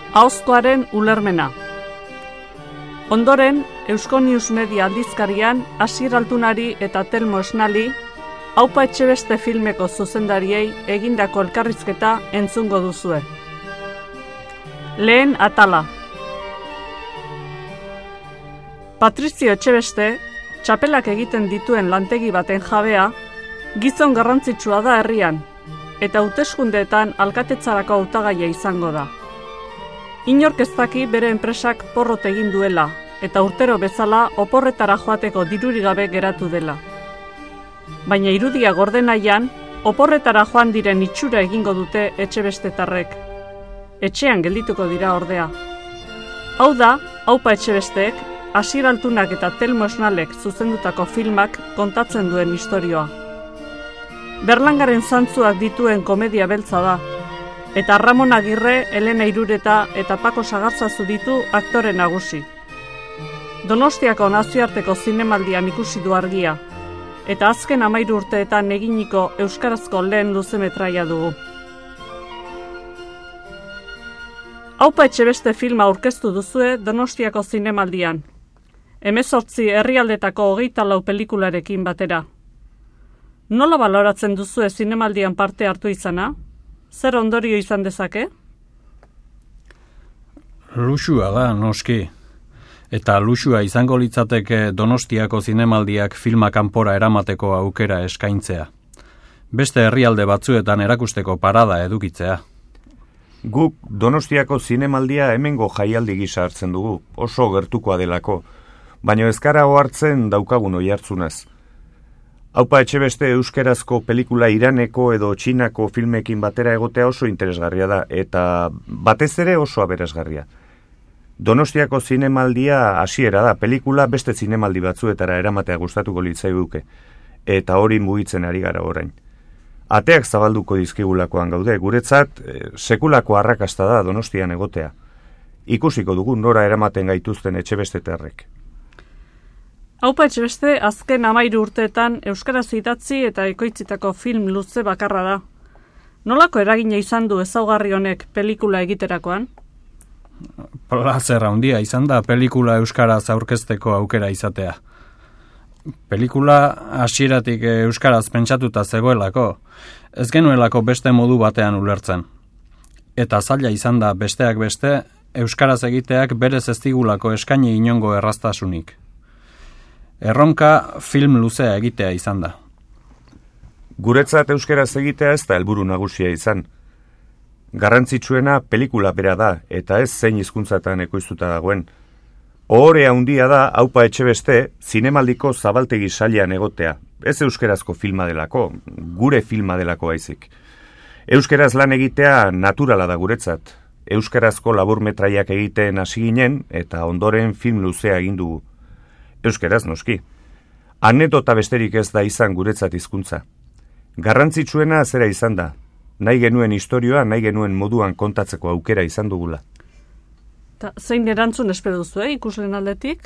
Ahozkoaren ulermena. Ondoren, Eusko News Media aldizkarian Asier Altunari eta Telmo Esnali Aupa Etxebeste filmeko zuzendariei egindako elkarrizketa entzungo duzue. Lehen atala. Patrizio Etxebeste, txapelak egiten dituen lantegi baten jabea, gizon garrantzitsua da herrian, eta hauteskundeetan alkatetzarako hautagaia izango da. Inork ez daki bere enpresak porrot egin duela, eta urtero bezala oporretara joateko dirurik gabe geratu dela. Baina irudia gorde nahian, oporretara joan diren itxura egingo dute Etxebestetarrek. Etxean geldituko dira ordea. Hau da, Aupa Etxebesteek, Asier Altunak eta Telmo Esnalek zuzendutako filmak kontatzen duen istorioa. Berlangaren zantzuak dituen komedia beltza da, eta Ramon Agirre, Elena Irureta eta Pako Sagartzazu ditu aktore nagusi. Donostiako nazioarteko zinemaldian ikusi du argia, eta azken 13 urteetan eginiko euskarazko lehen luzemetraia dugu. Aupa Etxebeste filma aurkeztu duzue Donostiako zinemaldian. 18 herrialdetako 24 pelikularekin batera. Nola baloratzen duzue zinemaldian parte hartu izana? Zer ondorio izan dezake? Luxua da, noski. Eta luxua izango litzateke Donostiako zinemaldiak filma kanpora eramateko aukera eskaintzea. Beste herrialde batzuetan erakusteko parada edukitzea. Guk Donostiako zinemaldia hemengo jaialdi gisa hartzen dugu, oso gertukoa delako, baina ez gara ohartzen daukagun oihartzunaz. Aupa Etxebeste euskerazko pelikula Iraneko edo Txinako filmekin batera egotea oso interesgarria da, eta batez ere oso aberasgarria. Donostiako zinemaldia hasiera da, pelikula beste zinemaldi batzuetara eramatea gustatuko litzaiguke, eta hori mugitzen ari gara orain. Ateak zabalduko dizkigulakoan gaude, guretzat sekulako arrakasta da Donostian egotea. Ikusiko dugu nora eramaten gaituzten Etxebestetarrek. Aupa Etxebeste azken 13 urteetan euskaraz idatzi eta ekoitzitako film luze bakarra da. Nolako eragina izan du ezaugarri honek pelikula egiterakoan? Plazer handia izan da pelikula euskaraz aurkezteko aukera izatea. Pelikula hasieratik euskaraz pentsatuta zegoelako, ez genuelako beste modu batean ulertzen. Eta zaila izan da besteak beste, euskaraz egiteak berez ez digulako eskaini inongo erraztasunik. Erronka film luzea egitea izan da. Guretzat euskaraz egitea ez da helburu nagusia izan. Garrantzitsuena pelikula bera da, eta ez zein hizkuntzatan ekoiztuta dagoen. Ohore handia da Aupa Etxebeste zinemaldiko zabaltegi sailean egotea. Ez euskarazko filma delako, gure filma delako baizik. Euskaraz lan egitea naturala da guretzat. Euskarazko laburmetraiak egiten hasi ginen eta ondoren film luzea egin dugu. Euskaraz noski. Anekdota besterik ez da izan guretzat hizkuntza. Garrantzitsuena zera izan da. Nahi genuen istorioa, nahi genuen moduan kontatzeko aukera izan dugula. Ta zein erantzun espero duzu, ikusleen aldetik?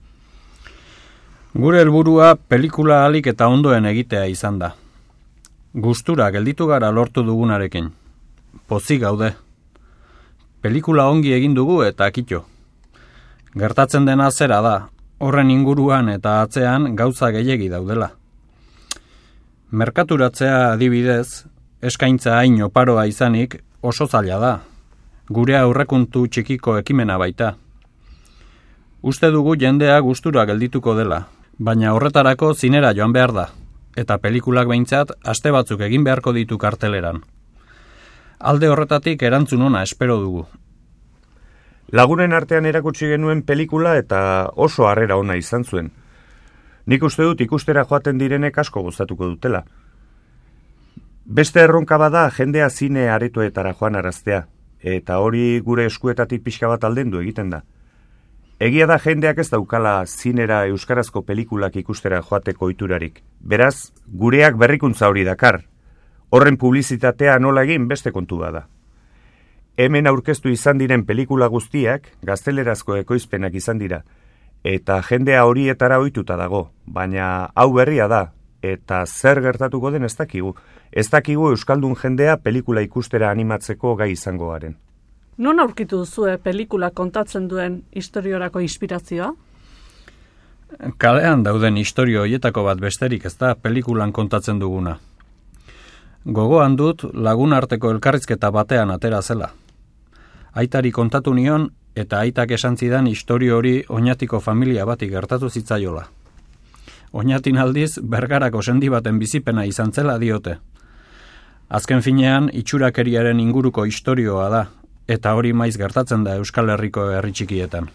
Gure helburua pelikula ahalik eta ondoen egitea izan da. Gustura gelditu gara lortu dugunarekin. Pozik gaude. Pelikula ongi egin dugu eta kitxo. Gertatzen dena zera da, horren inguruan eta atzean gauza gehiegi daudela. Merkaturatzea adibidez, eskaintza hain oparoa izanik oso zaila da. Gure aurrekontu txikiko ekimena baita. Uste dugu jendea gustura geldituko dela, baina horretarako zinera joan behar da, eta pelikulak behintzat aste batzuk egin beharko ditu karteleran. Alde horretatik erantzun ona espero dugu. Lagunen artean erakutsi genuen pelikula eta oso harrera ona izan zuen. Nik uste dut ikustera joaten direnek asko gozatuko dutela. Beste erronka bada jendea zine aretoetara joan araztea, eta hori gure eskuetatik pixka bat aldendu egiten da. Egia da jendeak ez daukala zinera euskarazko pelikulak ikustera joateko ohiturarik. Beraz, gureak berrikuntza hori dakar. Horren publizitatea nola egin beste kontu bada. Hemen aurkeztu izan diren pelikula guztiak gaztelerazko ekoizpenak izan dira, eta jendea horietara ohituta dago, baina hau berria da, eta zer gertatuko den ez dakigu. Ez dakigu euskaldun jendea pelikula ikustera animatzeko gai izango garen. Non aurkitu duzue pelikula kontatzen duen historiorako inspirazioa? Kalean dauden istorio horietako bat besterik ez da pelikulan kontatzen duguna. Gogoan dut lagun arteko elkarrizketa batean atera zela. Aitari kontatu nion eta aitak esan zidan istorio hori Oñatiko familia bati gertatu zitzaiola. Oñatin aldiz Bergarako sendi baten bizipena izan zela diote. Azken finean itxurakeriaren inguruko istorioa da, eta hori maiz gertatzen da Euskal Herriko herri txikietan.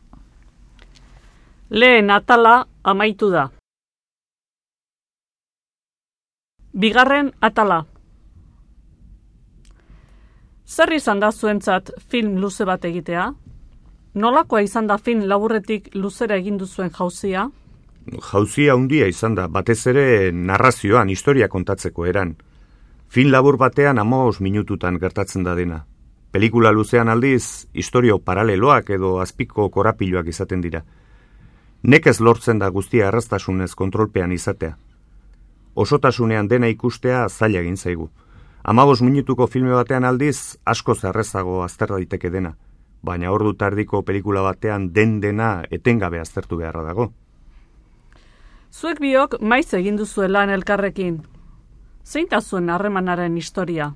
Lehen atala amaitu da. Bigarren atala. Zer izan da zuentzat film luze bat egitea? Nolakoa izan da film laburretik luzera egin duzuen jauzia? Jauzia handia izan da, batez ere narrazioan, historia kontatzeko eran. Film labur batean 15 minututan gertatzen da dena. Pelikula luzean aldiz, historio paraleloak edo azpiko korapiloak izaten dira. Nekez lortzen da guztia erraztasunez kontrolpean izatea. Osotasunean dena ikustea zaila egin zaigu. 15 minutuko filme batean aldiz, askoz errezago azter daiteke dena. Baina ordu tardiko pelikula batean dena etengabe aztertu beharra dago. Zuek biok maiz egin duzue lan elkarrekin. Zein da zuen harremanaren historia?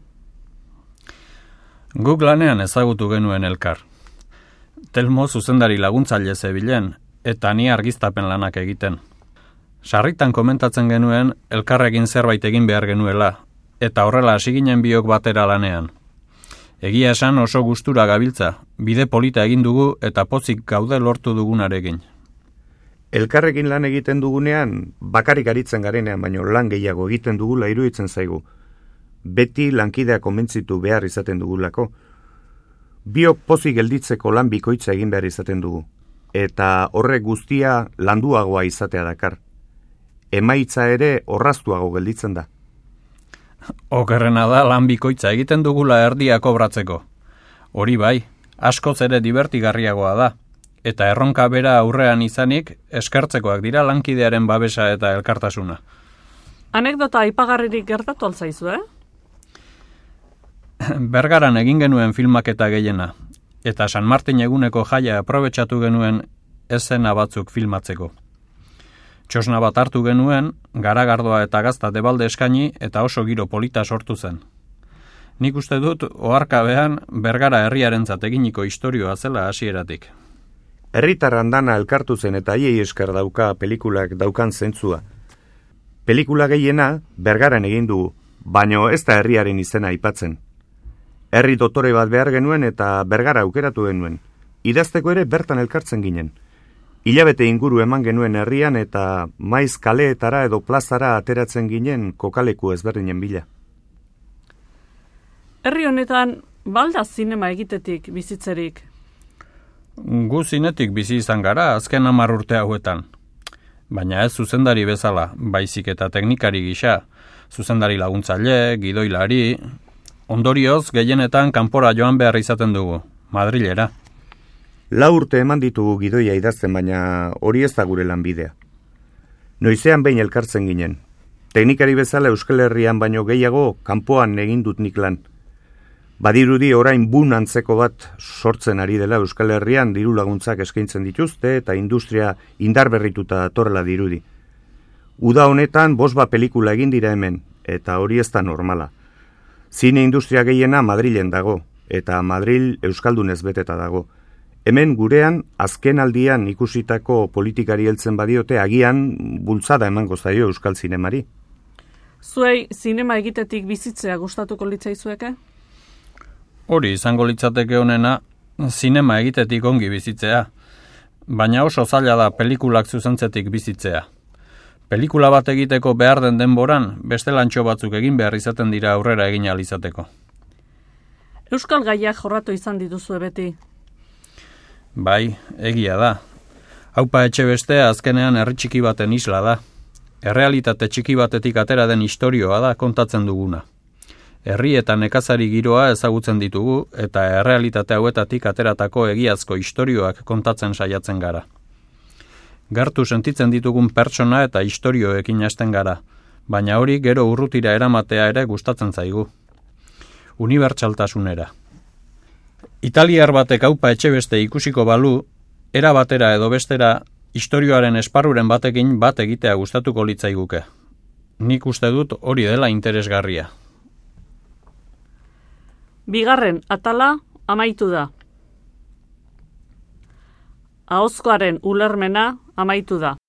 Guk lanean ezagutu genuen elkar. Telmo zuzendari laguntzaile zebilen, eta ni argiztapen lanak egiten. Sarritan komentatzen genuen elkarrekin zerbait egin behar genuela, eta horrela hasi ginen biok batera lanean. Egia esan oso gustura gabiltza, bide polita egin dugu eta pozik gaude lortu dugunarekin. Elkarrekin lan egiten dugunean, bakarik aritzen garenean, baino lan gehiago egiten dugula iruditzen zaigu. Beti lankidea konbentzitu behar izaten dugulako. Biok pozik gelditzeko lan bikoitza egin behar izaten dugu. Eta horrek guztia landuagoa izatea dakar. Emaitza ere orraztuago gelditzen da. Okerrena da lan bikoitza egiten dugula erdia kobratzeko. Hori bai, askoz ere divertigarriagoa da. Eta erronka bera aurrean izanik, eskertzekoak dira lankidearen babesa eta elkartasuna. Anekdota aipagarririk gertatu altzaizu, Bergaran egin genuen filmaketa gehiena, eta San Martin eguneko jaia aprobetxatu genuen eszena batzuk filmatzeko. Txosna bat hartu genuen, garagardoa eta gazta debalde eskaini eta oso giro polita sortu zen. Nik uste dut, oharkabean Bergara herriarentzat eginiko istorioa zela hasieratik. Herritarran dana elkartu zen eta haiei esker dauka pelikulak daukan zentzua. Pelikula gehiena Bergaran egin dugu, baino ez da herriaren izena aipatzen. Herri dotore bat behar genuen eta Bergara aukeratu genuen. Idazteko ere bertan elkartzen ginen. Hilabete inguru eman genuen herrian eta maiz kaleetara edo plazara ateratzen ginen kokaleku ezberdinen bila. Herri honetan, balda zinema egitetik bizitzerik? Gu zinetik bizi izan gara azken 10 urte hauetan. Baina ez zuzendari bezala, baizik eta teknikari gisa, zuzendari laguntzaile, gidoilari. Ondorioz, gehienetan kanpora joan behar izaten dugu, Madrilera. 4 urte eman ditugu gidoia idazten, baina hori ez da gure lanbidea. Noizean behin elkartzen ginen. Teknikari bezala Euskal Herrian baino gehiago kanpoan egin dut nik lan. Badirudi orain bun antzeko bat sortzen ari dela Euskal Herrian diru laguntzak eskaintzen dituzte eta industria indarberrituta datorrela dirudi. Uda honetan 5 pelikula egin dira hemen, eta hori ez da normala. Zine industria gehiena Madrilen dago, eta Madril euskaldunez beteta dago. Hemen gurean azken aldian ikusitako politikari heltzen badiote agian bultzada emango zaio euskal zinemari. Zuei zinema egitetik bizitzea gustatuko litzaizueke? Hori izango litzateke honena, zinema egitetik ongi bizitzea, baina oso zaila da pelikulak zuzentzetik bizitzea. Pelikula bat egiteko behar den denboran, beste lantxo batzuk egin behar izaten dira aurrera egin ahal izateko. Euskal gaiak jorratu izan dituzue beti. Bai, egia da. Aupa etxe bestea azkenean herri txiki baten isla da. Errealitate txiki batetik atera den istorioa da kontatzen duguna. Herri eta nekazari giroa ezagutzen ditugu eta errealitate hauetatik ateratako egiazko istorioak kontatzen saiatzen gara. Gertu sentitzen ditugun pertsona eta istorioekin hasten gara, baina hori gero urrutira eramatea ere gustatzen zaigu. Unibertsaltasunera. Italiar batek aupa etxe beste ikusiko balu, era batera edo bestera istorioaren esparruren batekin bat egitea gustatuko litzaiguke. Nik uste dut hori dela interesgarria. Bigarren atala amaitu da. Ahozkoaren ulermena amaitu da.